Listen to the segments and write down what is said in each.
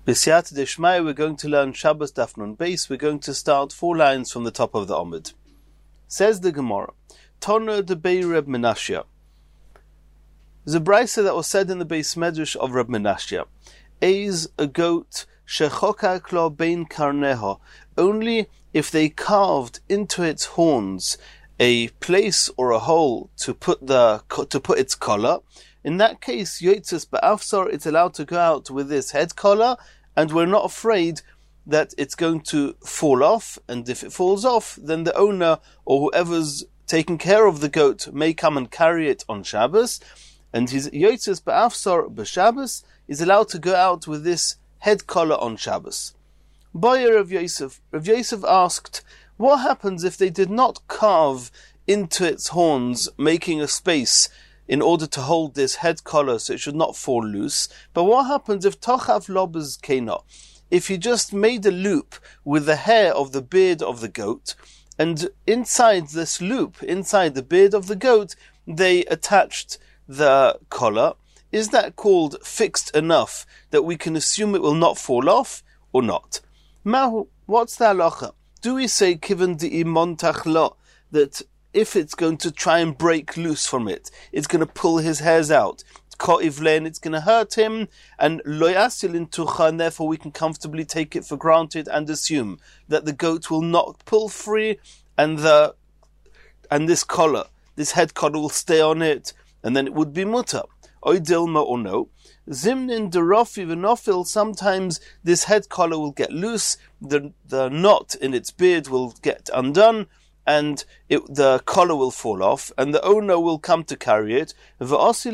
B'siyata Deshmaya, we're going to learn Shabbos Daf Nun Beis. We're going to start 4 lines from the top of the Amud. Says the Gemara, Tona de Bei Reb Menashe. There's a brisa that was said in the Beis Medrash of Reb Menashe. Eis a goat shechokak lo bein karneha. Only if they carved into its horns a place or a hole to put its collar. In that case, yotzes ba'afsar, it's allowed to go out with this head collar, and we're not afraid that it's going to fall off, and if it falls off, then the owner or whoever's taking care of the goat may come and carry it on Shabbos, and his yotzes ba'afsar b'Shabbos is allowed to go out with this head collar on Shabbos. Boyer of Yosef. Rav Yosef asked, what happens if they did not carve into its horns, making a space in order to hold this head collar so it should not fall loose? But what happens if tochav lobes kena? If he just made a loop with the hair of the beard of the goat, and inside this loop, inside the beard of the goat, they attached the collar, is that called fixed enough that we can assume it will not fall off or not? Mahu, what's the halacha? Do we say kiven di montach lo, that if it's going to try and break loose from it, it's going to pull his hairs out, it's going to hurt him, and lo yasilin tucha, and therefore we can comfortably take it for granted and assume that the goat will not pull free, and this collar, this head collar will stay on it, and then it would be mutter. Oy dilma or no. Zimnin derofi v'nofil, sometimes this head collar will get loose, the knot in its beard will get undone, and the collar will fall off, and the owner will come to carry it, and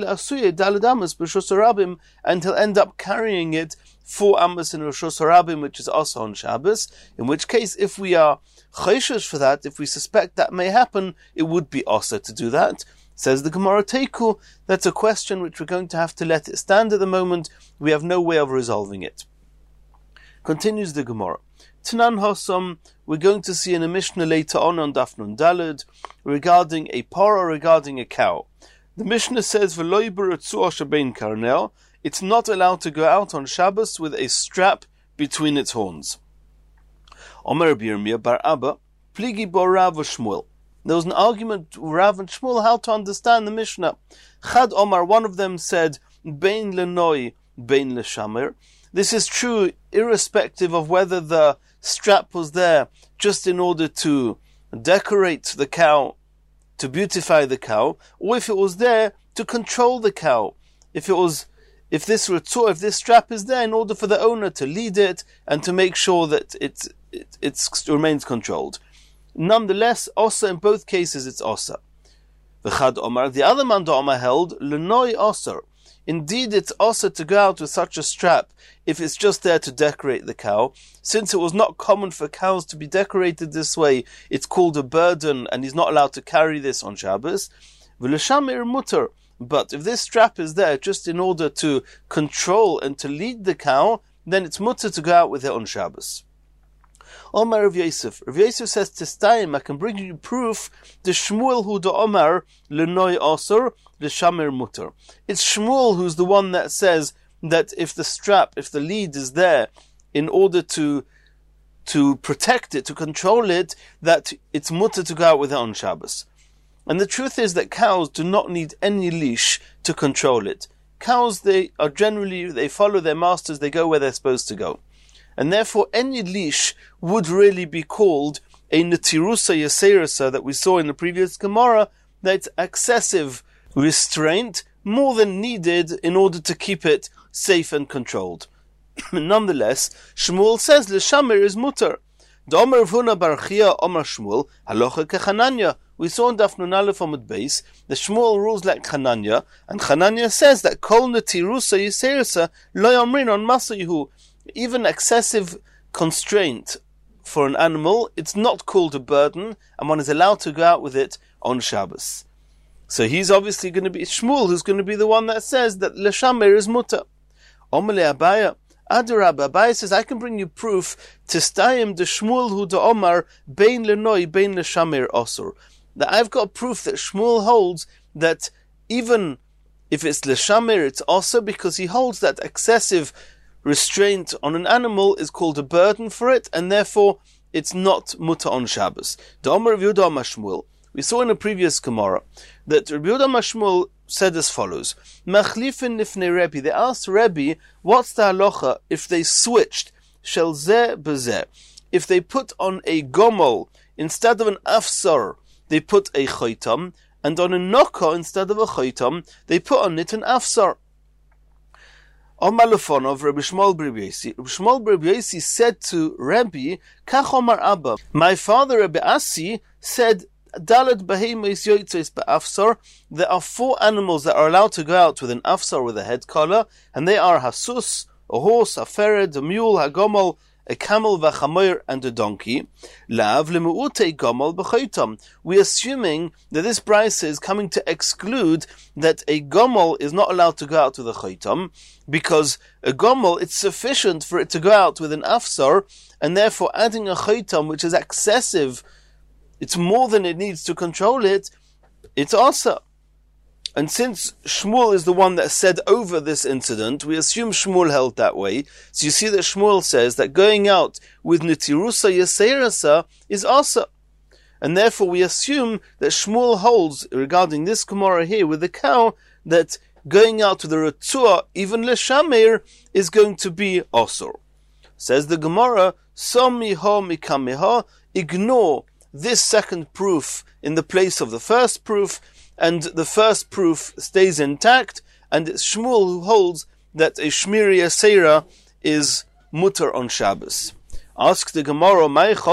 he'll end up carrying it 4 amos in Rosh Hashanah, which is also on Shabbos, in which case, if we are chayshish for that, if we suspect that may happen, it would be also to do that. Says the Gemara Teiku, that's a question which we're going to have to let it stand at the moment. We have no way of resolving it. Continues the Gemara. Tanan Hosom, we're going to see in a Mishnah later on Daf Nun Daled, regarding a parah, regarding a cow. The Mishnah says, it's not allowed to go out on Shabbos with a strap between its horns. Omer Birmia bar Abba, Pligi bar Rav Shmuel. There was an argument, Rav and Shmuel, how to understand the Mishnah. Chad Omar, one of them said, Bein lenoi, bein leshamer. This is true irrespective of whether the strap was there just in order to decorate the cow, to beautify the cow, or if it was there to control the cow. If this strap is there in order for the owner to lead it and to make sure that it remains controlled. Nonetheless, osa in both cases it's osa. V'chad Omar, the other man Omar held, lenoi osar. Indeed, it's osa to go out with such a strap if it's just there to decorate the cow. Since it was not common for cows to be decorated this way, it's called a burden, and he's not allowed to carry this on Shabbos. V'leshamir mutter. But if this strap is there just in order to control and to lead the cow, then it's mutter to go out with it on Shabbos. Omar Rav Yosef. Rav Yosef says, Testayim, I can bring you proof, the Shmuel hu da Omar, lenoi osur, l'shamir mutter. It's Shmuel who's the one that says that if the lead is there in order to protect it, to control it, that it's mutter to go out with it on Shabbos. And the truth is that cows do not need any leash to control it. Cows, they follow their masters, they go where they're supposed to go. And therefore, any leash would really be called a netirusa yaserusa that we saw in the previous Gemara, that's excessive restraint, more than needed in order to keep it safe and controlled. Nonetheless, Shmuel says, L'shamir is mutter. D'omer Huna bar Chia Omer Shmuel, halocha kechananya. We saw in Daf Nun Aleph Amud Beis, the Shmuel rules like Chananya, and Chananya says that kol netirusa yaserusa lo yomrin on masayihu. Even excessive constraint for an animal, it's not called a burden, and one is allowed to go out with it on Shabbos. So he's obviously going to be Shmuel, who's going to be the one that says that l'shamer is mutter. Omele Abaya, Adarab, Abaya says, I can bring you proof, Testayim de Shmuel hu de Omar, bein lenoi, bein l'shamer osur. That I've got proof that Shmuel holds that even if it's l'shamer, it's also because he holds that excessive restraint on an animal is called a burden for it, and therefore it's not mutter on Shabbos. The Omer Rabbi Yehuda Amar Shmuel. We saw in a previous Gemara that Rabbi Yehuda Amar Shmuel said as follows: Machlifin nifnei Rebbe. They asked Rebbe, what's the halacha if they switched shel zeh b'zeh? If they put on a gomel instead of an afsar, they put a chaytam, and on a nokah instead of a chaytam, they put on it an afsar. Omar Lefonov, Rabbi Shmuel bar Rabbi Yosi. Rabbi Shmuel bar Rabbi Yosi said to Rebbe, Kach Omar Abba. My father Rabbi Asi said, Dalet behemois yotzos be'afsar. There are 4 animals that are allowed to go out with an afsar, with a head collar, and they are hasus, a horse, a fered, a mule, a gomel, a camel, v'chamoir, and a donkey. Lav lemu'ute gomel b'chaytam. We're assuming that this brisa is coming to exclude that a gomel is not allowed to go out with a chaytam, because a gomel, it's sufficient for it to go out with an afsar, and therefore adding a chaytam, which is excessive, it's more than it needs to control it, it's asa. And since Shmuel is the one that said over this incident, we assume Shmuel held that way. So you see that Shmuel says that going out with Nitirusa Yaseirasa is asa. And therefore we assume that Shmuel holds, regarding this Gemara here with the cow, that going out with the Ratzua, even Leshamir, is going to be asur. Says the Gemara, Somiha mikamiha, ignore this second proof in the place of the first proof, and the first proof stays intact, and it's Shmuel who holds that a Shmiri Yaseira is mutter on Shabbos. Ask the Gemara,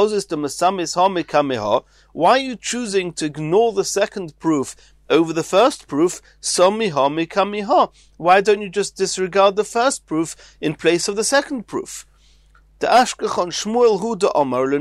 why are you choosing to ignore the second proof over the first proof? Why don't you just disregard the first proof in place of the second proof? The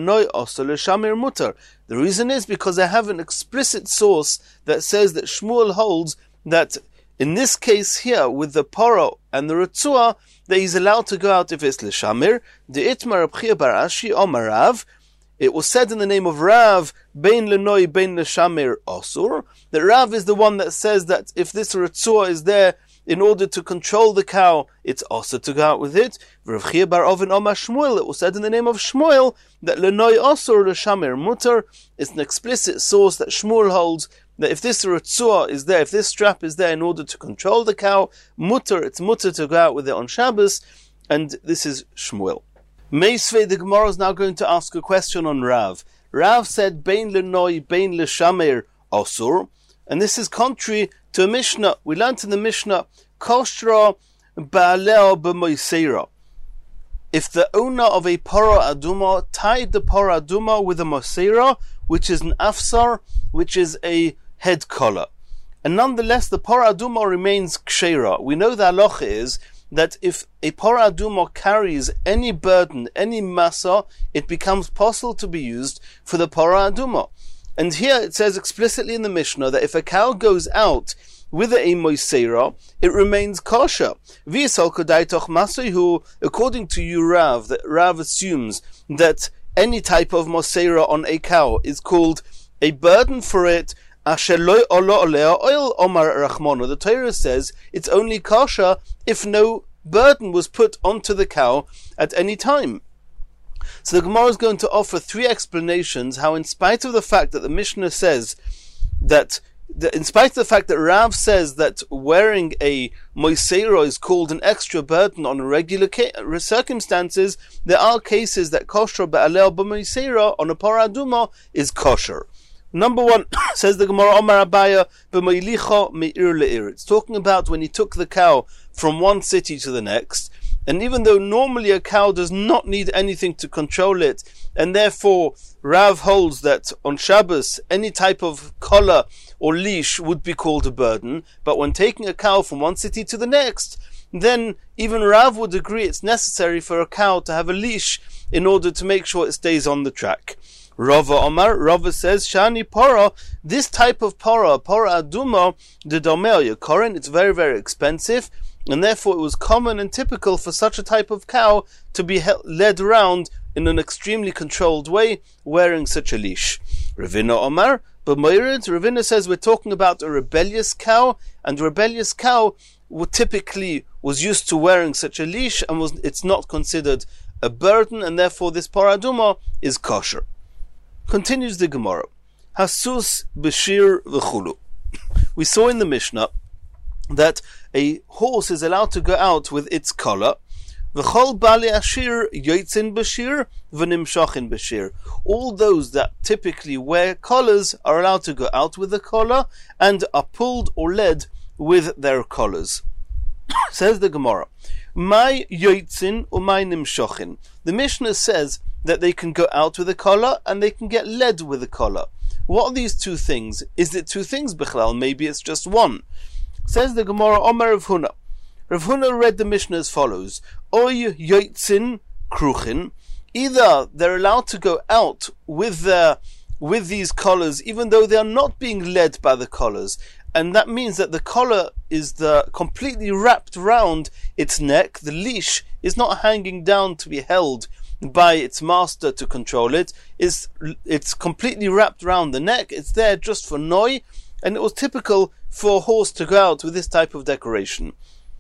reason is because I have an explicit source that says that Shmuel holds that in this case here, with the paro and the Ratzua, that he's allowed to go out if it's L'shamir. The Itmar Reb Chia bar Ashi Omar Rav, it was said in the name of Rav, Bein Lenoi, Bein L'shamir Osur, that Rav is the one that says that if this Ratzua is there in order to control the cow, it's also to go out with it. Rav Chia bar Ovin Omar Shmuel, it was said in the name of Shmuel that Lenoi Osur L'shamir Mutter. It's an explicit source that Shmuel holds that if this Ratzua is there, if this strap is there in order to control the cow, mutter, it's mutter to go out with it on Shabbos, and this is Shmuel. Meisvei, the Gemara is now going to ask a question on Rav. Rav said, Bein Lenoi, Bein L'shamir Osur, and this is contrary to a Mishnah. We learned in the Mishnah, Koshra Ba'aleo B'moiseira. If the owner of a Pora Aduma tied the Pora Aduma with a Moseira, which is an Afsar, which is a head collar, and nonetheless the Pora Aduma remains Ksheira. We know the halacha is that if a Pora Aduma carries any burden, any masa, it becomes possible to be used for the Pora Aduma. And here it says explicitly in the Mishnah that if a cow goes out with a moiseira, it remains kosher. According to you, Rav, that Rav assumes that any type of moseira on a cow is called a burden for it. The Torah says it's only kosher if no burden was put onto the cow at any time. So the Gemara is going to offer 3 explanations how, in spite of the fact that the Mishnah says that, in spite of the fact that Rav says that wearing a moiseira is called an extra burden on regular circumstances, there are cases that kosher ba'aleo b'moiseira on a Pora Aduma is kosher. Number 1, says the Gemara, Omar Abaya b'moilicha me'ir le'ir. It's talking about when he took the cow from one city to the next, and even though normally a cow does not need anything to control it, and therefore Rav holds that on Shabbos any type of collar or leash would be called a burden, but when taking a cow from one city to the next, then even Rav would agree it's necessary for a cow to have a leash in order to make sure it stays on the track. Rava Omar, Rava says, Shani Pora, this type of Pora Aduma, the Domer Yakorin, it's very, very expensive, and therefore it was common and typical for such a type of cow to be led around in an extremely controlled way, wearing such a leash. Ravina Omar, but Ravina says we're talking about a rebellious cow, and rebellious cow typically was used to wearing such a leash, and it's not considered a burden, and therefore this paraduma is kosher. Continues the Gemara. Hasus b'shir v'chulu. We saw in the Mishnah that a horse is allowed to go out with its collar. V'chol bali ashir yotzin b'shir v'nimshochin b'shir. All those that typically wear collars are allowed to go out with the collar and are pulled or led with their collars. Says the Gemara, my yotzin or my nimshochin. The Mishnah says that they can go out with a collar and they can get led with a collar. What are these two things? Is it two things, Bichlal? Maybe it's just one. Says the Gemara, Omer Rav Huna. Rav Huna read the Mishnah as follows: Oy yotzin kruchin. Either they're allowed to go out with these collars, even though they are not being led by the collars, and that means that the collar is completely wrapped round its neck. The leash is not hanging down to be held by its master to control it. It's completely wrapped round the neck. It's there just for noi, and it was typical for a horse to go out with this type of decoration.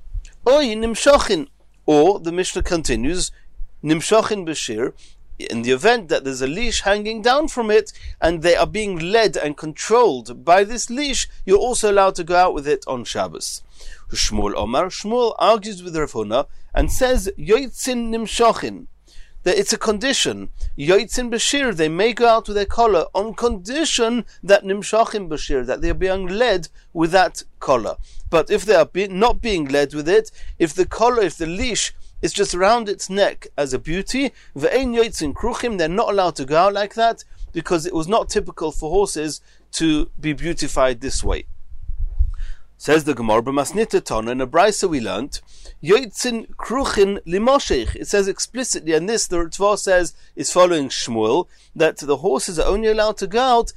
Oy nimshochin, or the Mishnah continues, nimshochin b'shir. In the event that there's a leash hanging down from it and they are being led and controlled by this leash, you're also allowed to go out with it on Shabbos. Shmuel Omar, Shmuel argues with Rav Huna and says yotzin nimshochin, that it's a condition. Yotzin b'shir, they may go out with their collar on condition that nimshochin b'shir, that they are being led with that collar. But if they are not being led with it, if the leash is just around its neck as a beauty, ve'ein yotzin kruchim, they're not allowed to go out like that, because it was not typical for horses to be beautified this way. Says the Gemara, b'masnita tana, in a brisa we learnt, yotzin kruchin limoshech. It says explicitly, and this the Ritva says is following Shmuel, that the horses are only allowed to go out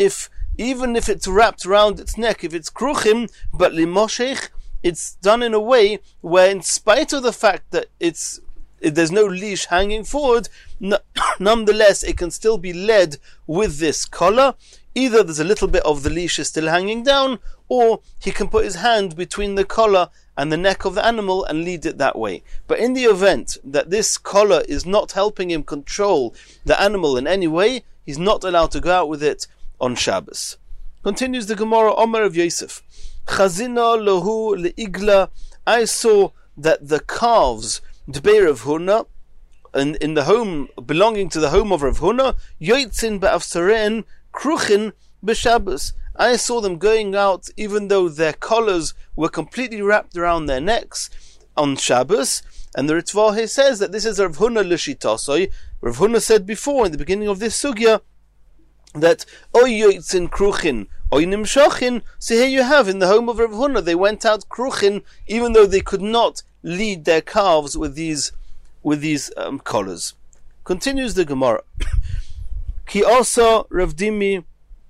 even if it's wrapped around its neck, if it's kruchim, but limoshech, it's done in a way where, in spite of the fact that there's no leash hanging forward, nonetheless it can still be led with this collar. Either there's a little bit of the leash is still hanging down, or he can put his hand between the collar and the neck of the animal and lead it that way. But in the event that this collar is not helping him control the animal in any way, he's not allowed to go out with it on Shabbos. Continues the Gemara, Omer of Yosef. Chazina lohu leigla. I saw that the calves, Dbei Rav Huna, in the home belonging to the home of Rav Huna, yotzin be'afsaren kruchin b'Shabbos. I saw them going out even though their collars were completely wrapped around their necks on Shabbos. And the Ritva says that this is Rav Huna l'shitasoi. Rav Huna said before in the beginning of this sugya that oy yotzin kruchin oy nimshochin. So here you have, in the home of Rav Huna, they went out kruchin even though they could not lead their calves with these collars. Continues the Gemara. Ki also Rav Dimi,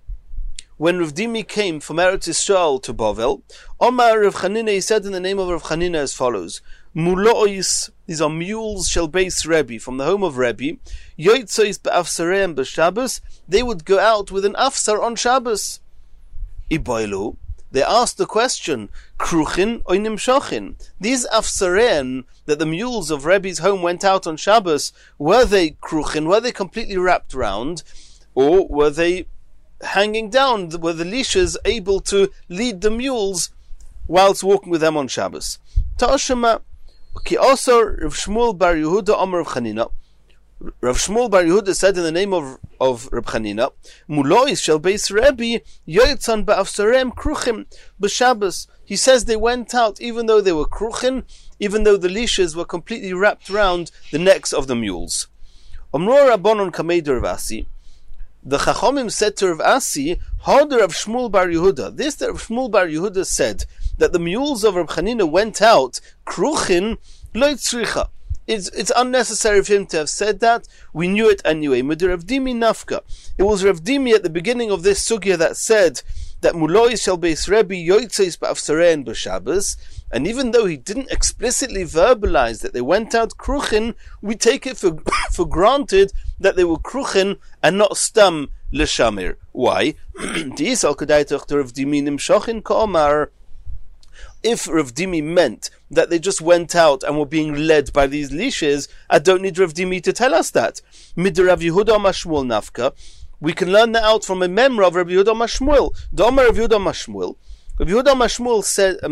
when Rav Dimi came from Eretz Yisrael to Bavel, Omar Rav Chanina, he said in the name of Rav Chanina as follows: Mulois, these are mules, shall base Rebbe, from the home of Rebbe. Yoitzois be'afsareim b'Shabbos, they would go out with an afsar on Shabbos. Iboilu, they asked the question, Kruchin or Nimshochin? These afsareim that the mules of Rebbe's home went out on Shabbos, were they Kruchin, were they completely wrapped round, or were they hanging down, were the leashes able to lead the mules whilst walking with them on Shabbos? Ta'ashema, ki also Rav Shmuel bar Yehuda Amar Rav Chanina. Rav Shmuel bar Yehuda said in the name of Rav Chanina, Mulois shall base Rebbe yotzan ba'afsarem kruchim b'Shabbos. He says they went out even though they were kruchim, even though the leashes were completely wrapped around the necks of the mules. Omro Rabbanon Kamei Rav Asi. The Chachomim said to Rav Asi, Harder of Shmuel bar Yehuda. This that Rav Shmuel bar Yehuda said that the mules of Rav Chanina went out kruchin lo tzricha. It's unnecessary for him to have said that. We knew it anyway. Rav Dimi nafka. It was Rav Dimi at the beginning of this sugya that said that Mulois shall base Rebbe yoitzeis ba'afsarein b'Shabbos. And even though he didn't explicitly verbalize that they went out kruchin, we take it for granted that they were kruchin and not stam l'shamir. Why? Di'isal kedai tochter of diminim shochin ka'omar. if Rav Dimi meant that they just went out and were being led by these leashes, I don't need Rav Dimi to tell us that. Mid Rav Yehuda Mashmuel Nafka, we can learn that out from a memra of Rav Yehuda Mashmuel. The Omer Rav Yehuda Mashmuel. Rav Yehuda Mashmuel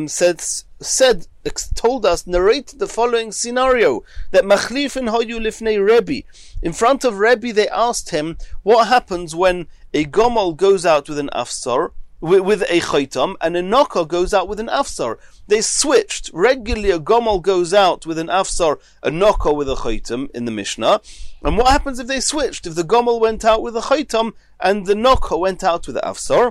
told us, narrated the following scenario, that Machlifin Hoyu Lifnei Rebbe. In front of Rebbe, they asked him, what happens when a gomel goes out with an afsar, with a chaitam, and a nokah goes out with an afsar? They switched. Regularly, a gomel goes out with an afsar, a nokah with a chaitam in the Mishnah. And what happens if they switched? If the gomel went out with a chaitam and the nokah went out with the afsar?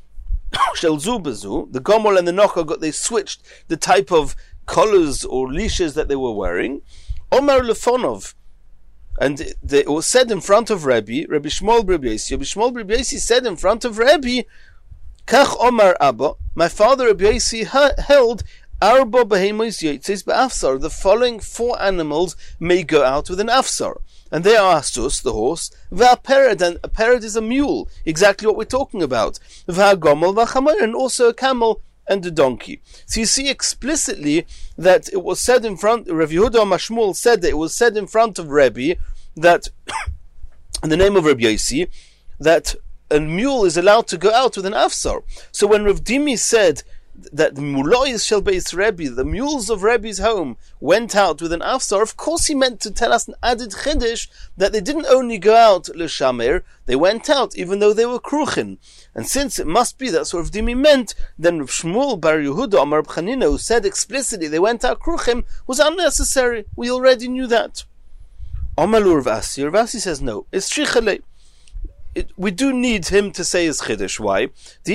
The gomel and the nokah they switched the type of collars or leashes that they were wearing. Omar Lefonov, and it was said in front of Rabbi Shmuel Bar Yosi. Rabbi Shmuel Bar Yosi said in front of Rabbi, Kach Omar Abba, my father Rabbi Yosi held Arba Behemois Yotzes Be'afsar. The following 4 animals may go out with an afsar. And they are Asus, the horse, Va'pered, and a pered is a mule, exactly what we're talking about, Va'gomel, Va'chamer, and also a camel and a donkey. So you see explicitly that it was said in front, Rav Yehuda Mashmuel said that it was said in front of Rebbe, that, in the name of Rabbi Yosi, that a mule is allowed to go out with an afsar. So when Rav Dimi said that the mulois shall beis Rebbe, the mules of Rebbe's home, went out with an afsar, of course he meant to tell us an added chiddush that they didn't only go out l'shamer, they went out even though they were kruchin. And since it must be that's what Rav Dimi meant, then Rav Shmuel Bar Yehuda Amar Reb Chanina, who said explicitly they went out kruchim, was unnecessary. We already knew that. Amalu Rav Asi says no, it's shichalei. We do need him to say his chiddush. Why?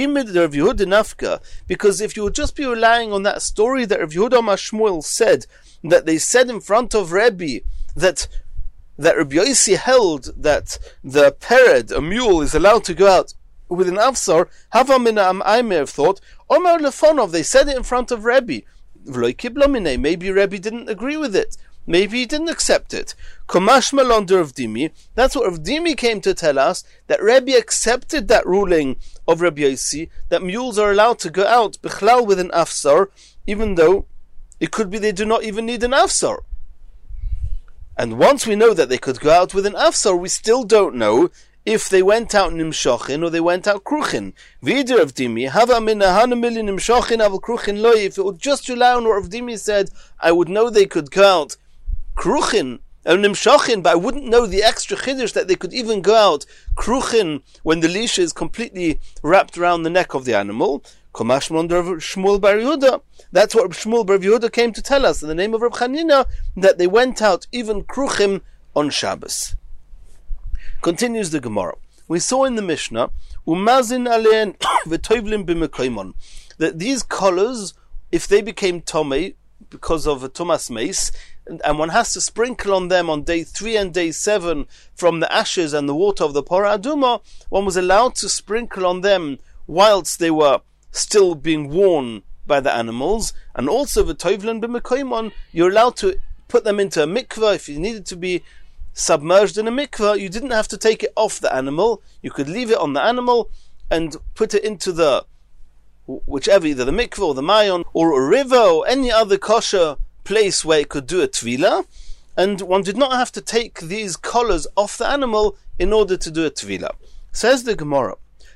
Because if you would just be relying on that story that Rav Yehuda Mashmuel said, that they said in front of Rebbe that Rabbi Yosi held that the pered, a mule, is allowed to go out with an afsar, I may have thought, Omer Lefonov, they said it in front of Rebbe. Maybe Rebbe didn't agree with it. Maybe he didn't accept it. Komash Malonder of Dimi. That's what Rav Dimi came to tell us, that Rebbe accepted that ruling of Rabbi Yosi, that mules are allowed to go out bichlal with an afsar, even though it could be they do not even need an afsar. And once we know that they could go out with an afsar, we still don't know if they went out nimshochin or they went out kruchin. Vider of Dimi, hava min milli nimshochin aval kruchin loy. If it would just rely on what Rav Dimi said, I would know they could go out kruchin and nimshochin, but I wouldn't know the extra chiddush that they could even go out kruchin when the leash is completely wrapped around the neck of the animal. Komash Malonder of Shmuel Bar Yehuda. That's what Shmuel Bar Yehuda came to tell us in the name of Reb Chanina, that they went out even kruchim on Shabbos. Continues the Gemara. We saw in the Mishnah, Umazin alein v'toivlim b'mekoimon, that these collars, if they became tomei because of a tumas meis, and one has to sprinkle on them on day 3 and day 7 from the ashes and the water of the Pora Aduma, one was allowed to sprinkle on them whilst they were still being worn by the animals, and also v'toivlim b'mekoimon, you're allowed to put them into a mikveh if you needed to be submerged in a mikveh. You didn't have to take it off the animal. You could leave it on the animal and put it into the whichever, either the mikveh or the mayon or a river or any other kosher place where it could do a tvila, and one did not have to take these collars off the animal in order to do a tvila. Says the Gemara,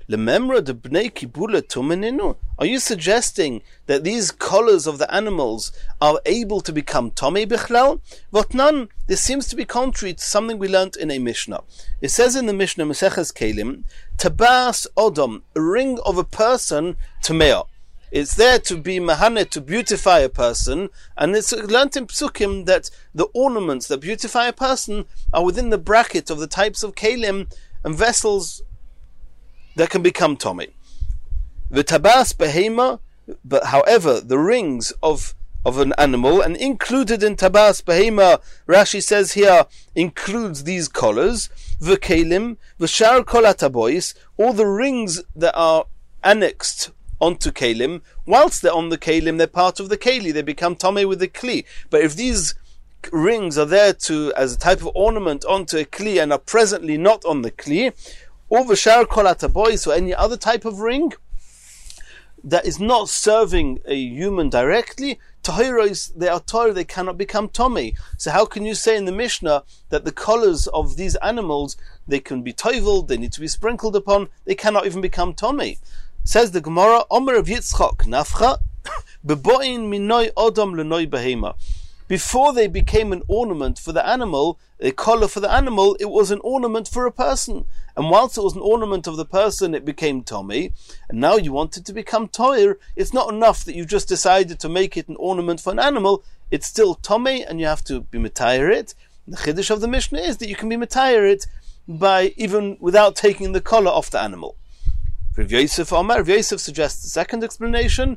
are you suggesting that these collars of the animals are able to become tomei bichlal? Votnan, this seems to be contrary to something we learnt in a Mishnah. It says in the Mishnah, Maseches Kelim, tabas odom, a ring of a person, tamea. It's there to be mahanet, to beautify a person, and it's learnt in Psukim that the ornaments that beautify a person are within the bracket of the types of kelim and vessels that can become tomei. The tabas behema, but however, the rings of an animal, and included in tabas behema, Rashi says here, includes these collars, the kelim, the shar kol hatabois, all the rings that are annexed onto kelim. Whilst they're on the kelim, they're part of the keli, they become tomei with the kli. But if these rings are there to as a type of ornament onto a kli and are presently not on the kli, or v'shar kol hatabois, or any other type of ring, that is not serving a human directly, Tahiros, they are Torah, they cannot become Tomei. So how can you say in the Mishnah that the collars of these animals, they can be toiveled, they need to be sprinkled upon, they cannot even become Tomei? Says the Gemara, Omer of Yitzchak Nafcha, Beboin minoi Odom lenoi behema. Before they became an ornament for the animal, a collar for the animal, it was an ornament for a person. And whilst it was an ornament of the person, it became Tomei. And now you want it to become Toir. It's not enough that you just decided to make it an ornament for an animal. It's still Tomei, and you have to be Metayer it. The Chiddush of the Mishnah is that you can be Metayer it by even without taking the collar off the animal. Rav Yosef Omar, Rav Yosef suggests the second explanation.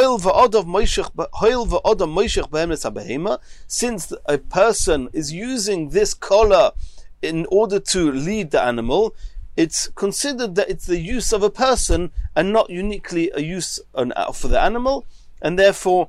Since a person is using this collar in order to lead the animal, it's considered that it's the use of a person and not uniquely a use for the animal, and therefore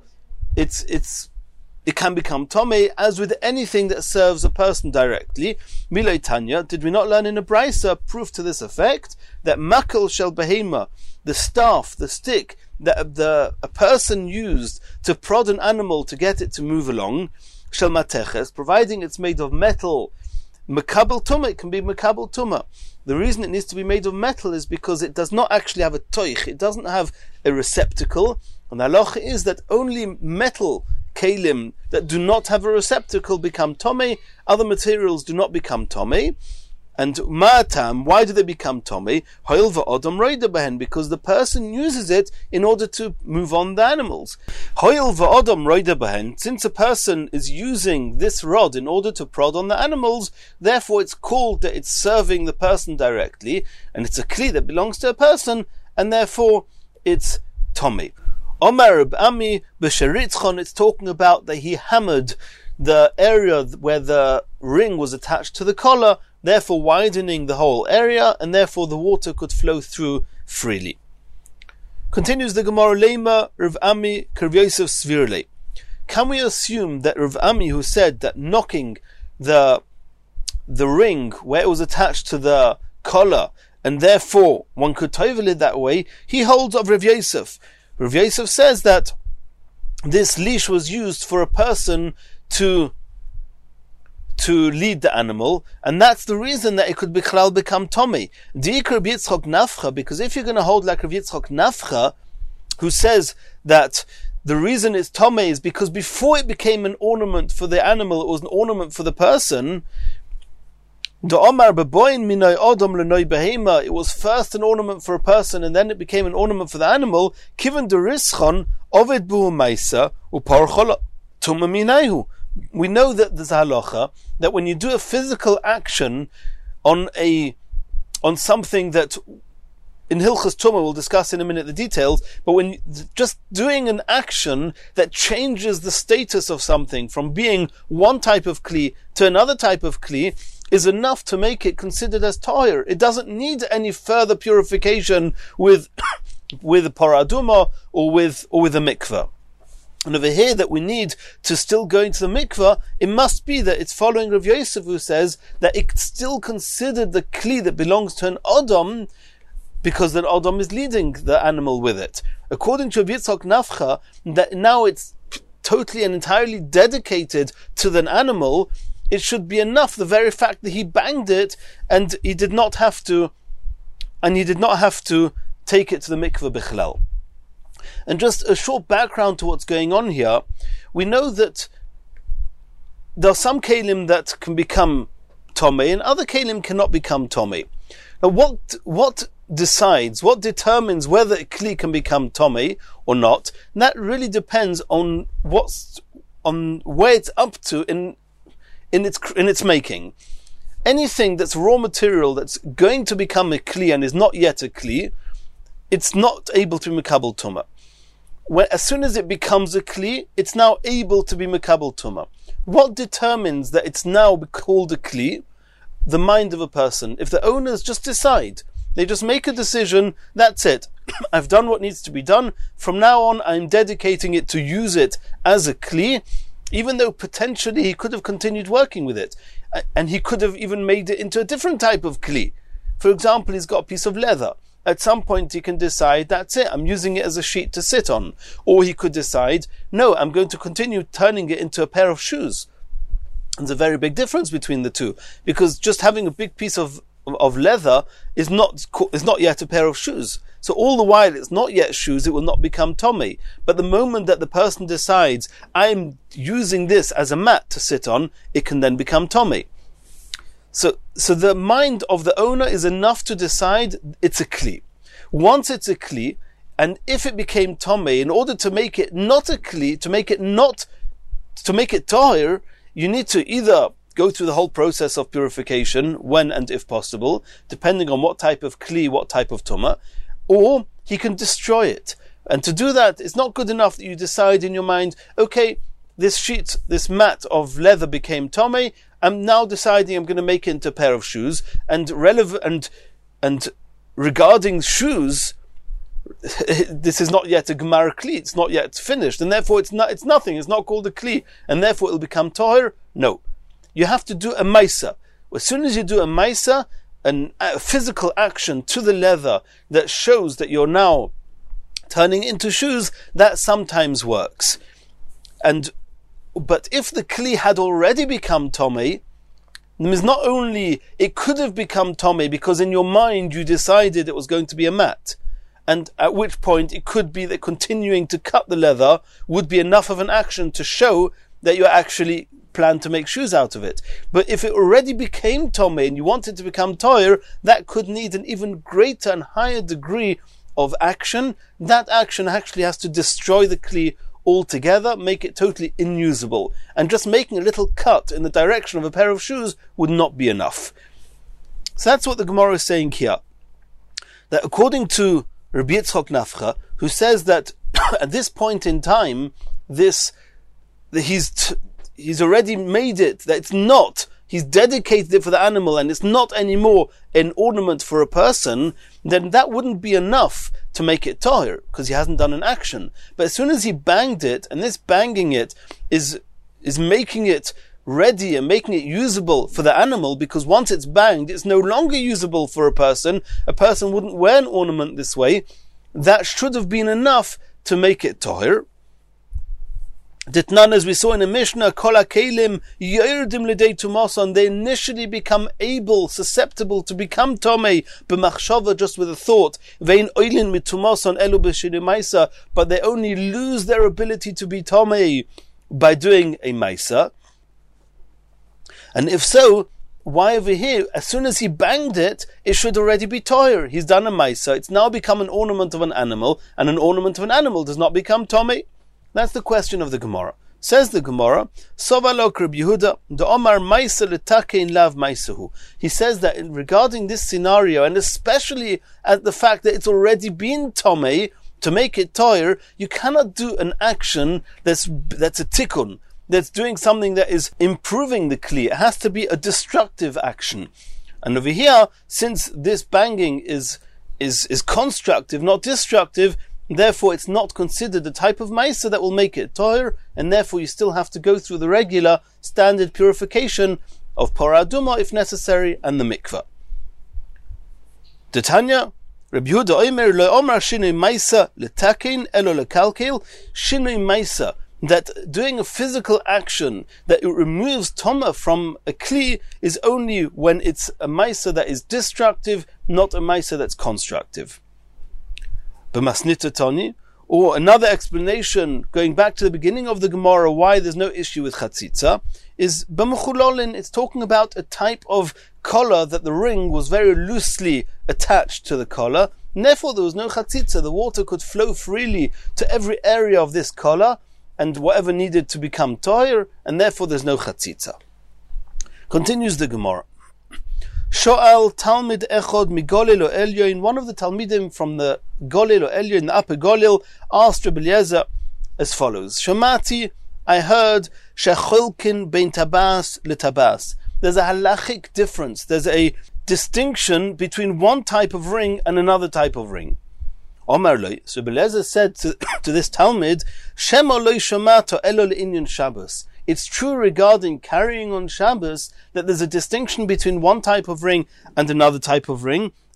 it can become Tomei, as with anything that serves a person directly. Milei Tanya, did we not learn in a Brisa proof to this effect, that Makel Shel Behema, the staff, the stick, that a person used to prod an animal to get it to move along, Shel Mateches, providing it's made of metal, Makabel Tumah, it can be Makabel Tumah. The reason it needs to be made of metal is because it does not actually have a toich, it doesn't have a receptacle, and the halacha is that only metal kalim that do not have a receptacle become Tomei, other materials do not become Tomei. And ma'atam, why do they become Tomei? Hoil va'odam roida behen, because the person uses it in order to move on the animals. Hoil va'odam roida behen, since a person is using this rod in order to prod on the animals, therefore it's called that it's serving the person directly, and it's a kli that belongs to a person, and therefore it's Tomei. Omer Ami b'sheritzchon, it's talking about that he hammered the area where the ring was attached to the collar, therefore widening the whole area, and therefore the water could flow through freely. Continues the Gemara, Leima Rav Ami Rav Yosef Svirle. Can we assume that Rav Ami, who said that knocking the ring where it was attached to the collar, and therefore one could tovel it that way, he holds of Rav Yosef? Rav Yosef says that this leash was used for a person to lead the animal, and that's the reason that it could become Tomei. Di'ikar Yitzchok Nafcha, because if you're going to hold like Rav Yitzchok Nafcha, who says that the reason it's Tomei is because before it became an ornament for the animal, it was an ornament for the person. It was first an ornament for a person, and then it became an ornament for the animal. We know that there's a halacha that when you do a physical action on something that in Hilchas Tumah, we'll discuss in a minute the details, but when just doing an action that changes the status of something from being one type of kli to another type of kli, is enough to make it considered as tahir. It doesn't need any further purification with a paraduma or with a mikveh. And over here that we need to still go into the mikveh, it must be that it's following Rav Yosef, who says that it's still considered the kli that belongs to an Adam, because the Adam is leading the animal with it. According to Rav Yitzchok Nafcha, that now it's totally and entirely dedicated to the animal, it should be enough, the very fact that he banged it, and he did not have to take it to the mikveh bichlal. And just a short background to what's going on here. We know that there are some kelim that can become Tomei, and other kelim cannot become Tomei. Now what determines whether a kli can become Tomei or not? And that really depends on where it's up to in its making. Anything that's raw material that's going to become a kli and is not yet a kli, it's not able to be mekabel tumah. As soon as it becomes a kli, it's now able to be mekabel tumah. What determines that it's now called a kli? The mind of a person. If the owners just decide, they just make a decision, that's it. I've done what needs to be done. From now on, I'm dedicating it to use it as a kli, even though potentially he could have continued working with it. And he could have even made it into a different type of kli. For example, he's got a piece of leather, at some point he can decide, that's it, I'm using it as a sheet to sit on. Or he could decide, no, I'm going to continue turning it into a pair of shoes. There's a very big difference between the two, because just having a big piece of leather is not yet a pair of shoes. So all the while it's not yet shoes, it will not become tomei. But the moment that the person decides, I'm using this as a mat to sit on, it can then become tomei. So the mind of the owner is enough to decide it's a kli. Once it's a kli, and if it became tomei, in order to make it not a kli, to make it tahir, you need to either go through the whole process of purification, when and if possible, depending on what type of kli, what type of tumah, or he can destroy it. And to do that, it's not good enough that you decide in your mind, okay, this sheet, this mat of leather became tomei, I'm now deciding I'm going to make it into a pair of shoes, and regarding shoes, this is not yet a gemar kli, it's not yet finished, and therefore it's nothing, it's not called a kli, and therefore it will become tahir. No. You have to do a maisa. As soon as you do a maisa, a physical action to the leather that shows that you're now turning into shoes, that sometimes works. But if the kli had already become tomei, means not only it could have become tomei because in your mind you decided it was going to be a mat, and at which point it could be that continuing to cut the leather would be enough of an action to show that you actually plan to make shoes out of it. But if it already became tomei and you want it to become tahir, that could need an even greater and higher degree of action. That action actually has to destroy the kli altogether, make it totally unusable. And just making a little cut in the direction of a pair of shoes would not be enough. So that's what the Gemara is saying here. That according to Rabbi Yitzchok Nafcha, who says that at this point in time, he's already made it, that it's not, he's dedicated it for the animal and it's not anymore an ornament for a person, then that wouldn't be enough to make it tahir, because he hasn't done an action. But as soon as he banged it, and this banging it is making it ready and making it usable for the animal, because once it's banged, it's no longer usable for a person wouldn't wear an ornament this way, that should have been enough to make it tahir. Ditnan, as we saw in the Mishnah, Kol HaKelim Yerdim L'dei Tumason, they initially become susceptible to become Tomei, b'machshava, just with a thought, Vein Oilin Mitumason Elu B'Shiri Maisa, but they only lose their ability to be Tomei by doing a Maisa. And if so, why over here, as soon as he banged it, it should already be Toyer. He's done a Maisa, it's now become an ornament of an animal, and an ornament of an animal does not become Tomei. That's the question of the Gemara. Says the Gemara, Sovalok Reb Yehuda, the Omar Maisa L'takein Lav Maisahu. He says that regarding this scenario, and especially at the fact that it's already been Tomei, to make it Toyer, you cannot do an action that's a tikkun, that's doing something that is improving the kli. It has to be a destructive action. And over here, since this banging is constructive, not destructive, therefore it's not considered the type of maisa that will make it tahir, and therefore you still have to go through the regular standard purification of parah aduma if necessary, and the mikveh. Tanya, Rabbi Yehuda Omer lo omar shinui maisa letakein elo lekalkel, shinui maisa, that doing a physical action that it removes toma from a kli is only when it's a maisa that is destructive, not a maisa that's constructive. B'masnita Tani, or another explanation, going back to the beginning of the Gemara, why there's no issue with chatzitza, is b'mechulolin. It's talking about a type of collar that the ring was very loosely attached to the collar, and therefore there was no chatzitza. The water could flow freely to every area of this collar, and whatever needed to become tahir, and therefore there's no chatzitza. Continues the Gemara. Sho'al Talmid Echod Migolil o Elyon, one of the Talmidim from the Golil o Elyon, the upper Golil, asked Rabbi Eliezer as follows: Shomati, I heard Shecholkin bein tabas letabas. There's a halachic difference. There's a distinction between one type of ring and another type of ring. Omar loy. So Rabbi Eliezer said to this Talmid, Shema loy shomato elo le'inyan Shabbos. It's true regarding carrying on Shabbos that there's a distinction between one type of ring and another type of ring,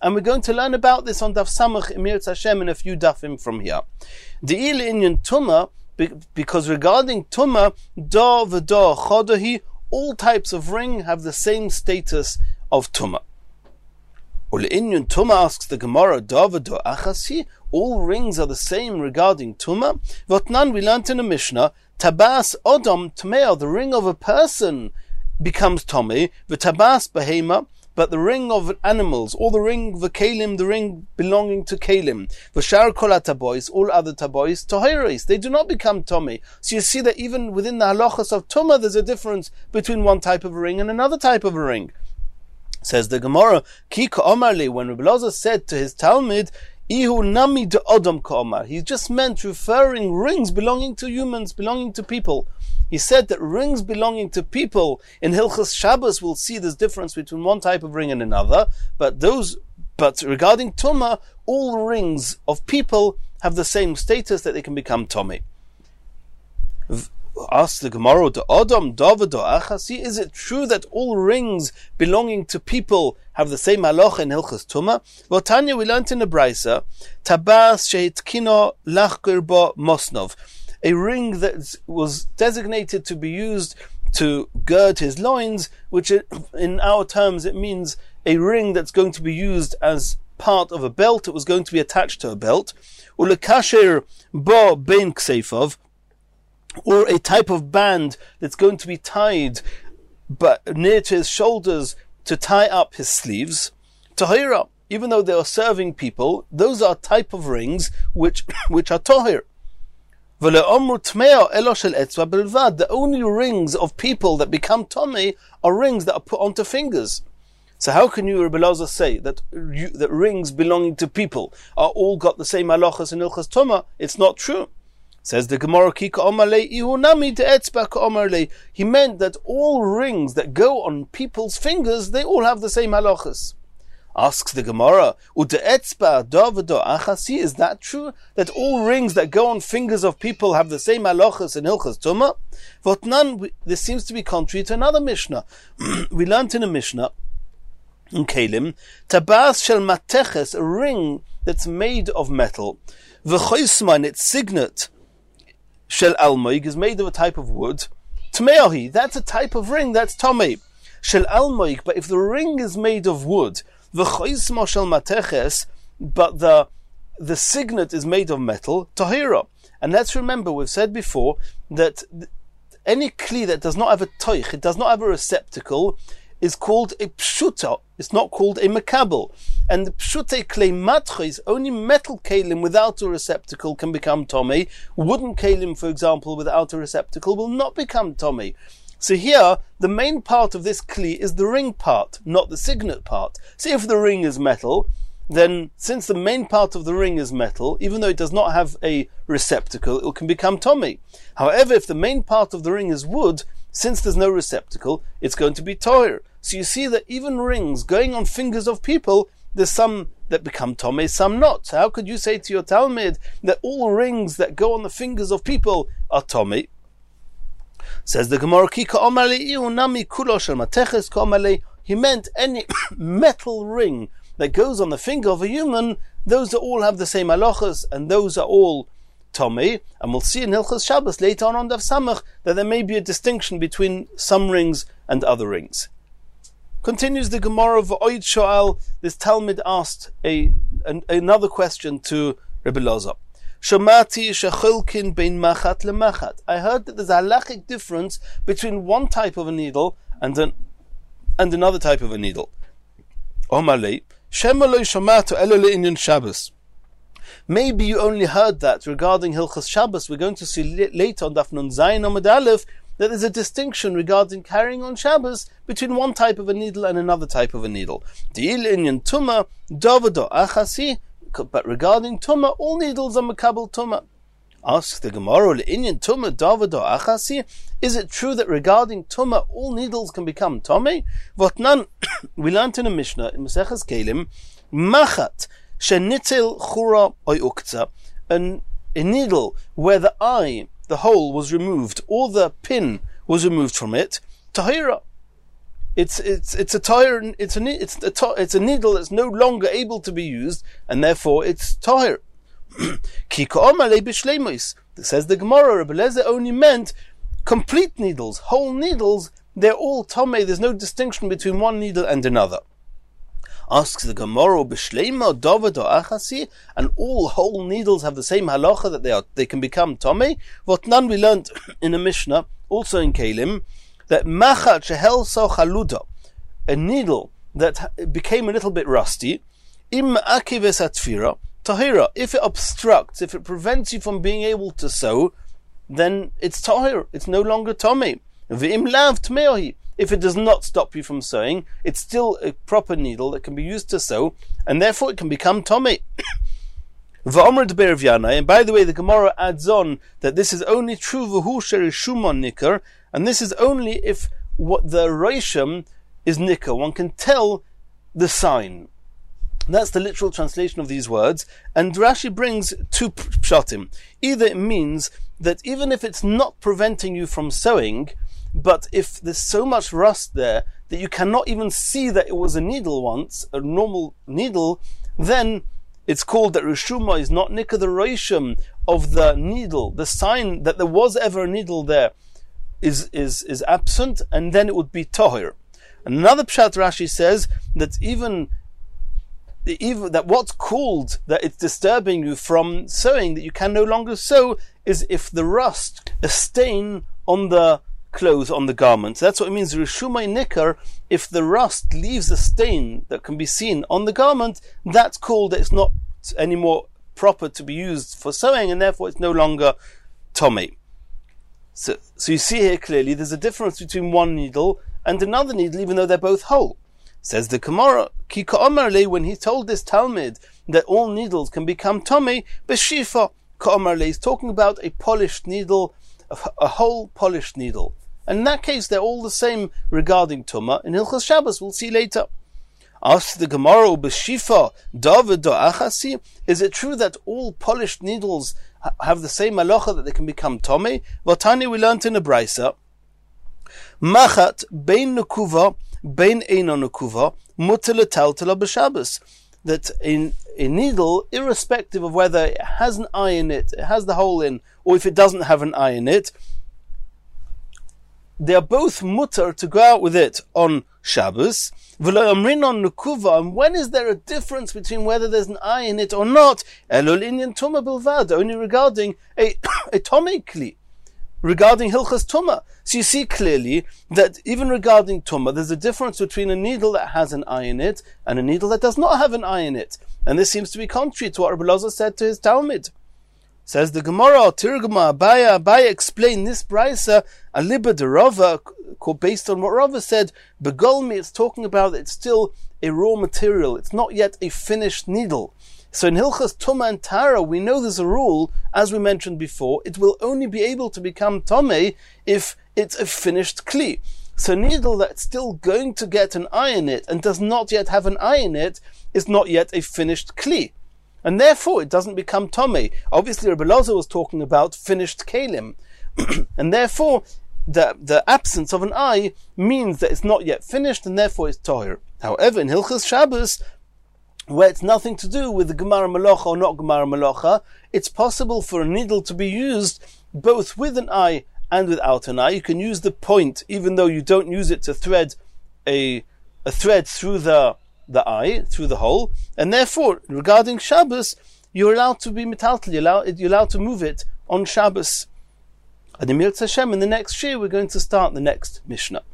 And we're going to learn about this on Daf Samach Emir Hashem in a few dafim from here. The il inyan Tumah, because regarding Tumah, da v'da chodahi, all types of ring have the same status of Tumah. Ul inyan Tumah, asks the Gemara, da v'da achasi, all rings are the same regarding Tumah. Votnan, we learnt in a Mishnah, tabas odom tmeo, the ring of a person becomes Tomei, v'tabas behema, but the ring of animals, or the ring v'kelim, the ring belonging to kelim, v'shar kol tabois, all other tabois, toheres, they do not become Tomei. So you see that even within the halachas of Tumah, there's a difference between one type of a ring and another type of a ring. Says the Gemara, Ki ka'omarle, when Rebbe Elazar said to his Talmud, Ihu nami de odom ka'omar, he just meant referring rings belonging to humans, belonging to people. He said that rings belonging to people in Hilchas Shabbos, we'll see this difference between one type of ring and another, but regarding Tumah, all rings of people have the same status that they can become Tomei. Ask the Gemara, the Odom David Achasi, is it true that all rings belonging to people have the same halacha in Hilchas Tumah? Well, Tanya, we learnt in the Braisa, Tabas Sheitkino Lachger Bo Mosnov, a ring that was designated to be used to gird his loins, which in our terms it means a ring that's going to be used as part of a belt. It was going to be attached to a belt. Ulekasher Bo Bein Ksefov, or a type of band that's going to be tied but near to his shoulders to tie up his sleeves. Tahira, even though they are serving people, those are type of rings which are tahir. The only rings of people that become Tomei are rings that are put onto fingers. So how can you, Rebbe Elazar, say that rings belonging to people are all got the same halachas in Hilchas Tumah? It's not true. Says the Gemara, he meant that all rings that go on people's fingers, they all have the same halachas. Asks the Gemara, is that true? That all rings that go on fingers of people have the same halachas in Hilchas Tumah? This seems to be contrary to another Mishnah. We learnt in a Mishnah, in Kelim, Tabas shel mateches, a ring that's made of metal, v'choisman, its signet, shel almoig, is made of a type of wood, tmeohi, that's a type of ring, that's Tomei. Shel almoig, but if the ring is made of wood, v'choisma shel mateches, but the signet is made of metal, tahira. And let's remember, we've said before, that any kli that does not have a toich, it does not have a receptacle, is called a pshuta. It's not called a makabel. And the pshute klei matchis, only metal kalim without a receptacle can become Tomei. Wooden kalim, for example, without a receptacle will not become Tomei. So here, the main part of this kli is the ring part, not the signet part. So if the ring is metal, then since the main part of the ring is metal, even though it does not have a receptacle, it can become Tomei. However, if the main part of the ring is wood, since there's no receptacle, it's going to be Toir. So you see that even rings going on fingers of people, there's some that become Tomei, some not. So how could you say to your Talmud that all rings that go on the fingers of people are Tomei? Says the Gemara, he meant any metal ring that goes on the finger of a human, those all have the same halachas, and those are all Tomei. And we'll see in Hilchas Shabbos later on Daf Samach that there may be a distinction between some rings and other rings. Continues the Gemara of Oid Shoal. This Talmud asked another question to Rebbe Elazar. Shomati shechulkin bein machat lemachat. I heard that there's a halachic difference between one type of a needle and another type of a needle. Omalei shemaloi shomato elo le'inyan Shabbos. Maybe you only heard that regarding Hilchas Shabbos. We're going to see later on Daf Nun Zayin Amud Aleph that there's a distinction regarding carrying on Shabbos between one type of a needle and another type of a needle. But regarding Tumah, all needles are Makabel Tumah. Asks the Gemara, is it true that regarding Tumah, all needles can become Tomei? Votnan, we learnt in a Mishnah, in Maseches Kelim, Machat, Shenitil Chura Oy Ukta, a needle where the eye, the hole was removed, or the pin was removed from it, Tahira. it's a tire. It's a needle that's no longer able to be used, and therefore it's tire. Says the Gemara, Rebbe Eliezer only meant complete needles, whole needles. They're all tomei. There's no distinction between one needle and another. Asks the Gemara, b'shleima dovad or achasi, and all whole needles have the same halacha that they can become tomei. What none we learned in a Mishnah, also in Kelim, that machat shehel so chaluda, a needle that became a little bit rusty, im akives atfira tahira. If it obstructs, if it prevents you from being able to sew, then it's tahir. It's no longer tomei. V'im lav tmeohi. If it does not stop you from sewing, it's still a proper needle that can be used to sew, and therefore it can become tomei. V'omer d'ber Rav Yanai, and by the way, the Gemara adds on that this is only true v'hu sherishumon nikar, and this is only if what the reishim is nikar. One can tell the sign. That's the literal translation of these words, and Rashi brings two pshatim. Either it means that even if it's not preventing you from sewing, but if there's so much rust there that you cannot even see that it was a needle once, a normal needle, then it's called that Rishuma is not nikah the reishim of the needle. The sign that there was ever a needle there is absent, and then it would be tohir. Another pshat Rashi says that even that what's called that it's disturbing you from sewing, that you can no longer sew, is if the rust, a stain on the clothes, on the garment. That's what it means, Rishumai Nikar. If the rust leaves a stain that can be seen on the garment, that's called that it's not anymore proper to be used for sewing, and therefore it's no longer tomei. So you see here clearly there's a difference between one needle and another needle, even though they're both whole. Says the Gemara, Ki ka'amar le, when he told this Talmud that all needles can become tomei, b'shifa ka'amar le, he's talking about a polished needle, a whole polished needle. And in that case, they're all the same regarding Tumah. In Hilchos Shabbos, we'll see later. Asks the Gemara, b'shifa david do achasi, is it true that all polished needles have the same halacha that they can become tomei? Vatani, we learned in a brisa, machat bein nukuva bein eino nukuva mutar l'taltala b'Shabbos, that a needle, irrespective of whether it has an eye in it, it has the hole in, or if it doesn't have an eye in it, they are both mutar to go out with it on Shabbos. And when is there a difference between whether there's an eye in it or not? Only regarding a tomei kli, regarding Hilchas Tumah. So you see clearly that even regarding Tumah, there's a difference between a needle that has an eye in it and a needle that does not have an eye in it. And this seems to be contrary to what Rebbe Eliezer said to his Talmud. Says the Gemara, Tirguma Abaya explained this brisa aliba de Rava, based on what Rava said. Begolmi, it's talking about it's still a raw material. It's not yet a finished needle. So in Hilchas Tumah and Tara, we know there's a rule, as we mentioned before, it will only be able to become tomei if it's a finished kli. So a needle that's still going to get an eye in it and does not yet have an eye in it is not yet a finished kli. And therefore it doesn't become tomei. Obviously Rebbe Eliezer was talking about finished kelim. And therefore the absence of an eye means that it's not yet finished, and therefore it's tohir. However, in Hilchas Shabbos, where it's nothing to do with the Gemara Melacha or not Gemara Melacha, it's possible for a needle to be used both with an eye and without an eye. You can use the point, even though you don't use it to thread a thread through the eye, through the hole, and therefore, regarding Shabbos, you're allowed to be metaltal, you're allowed to move it on Shabbos. And in the next shir, we're going to start the next Mishnah.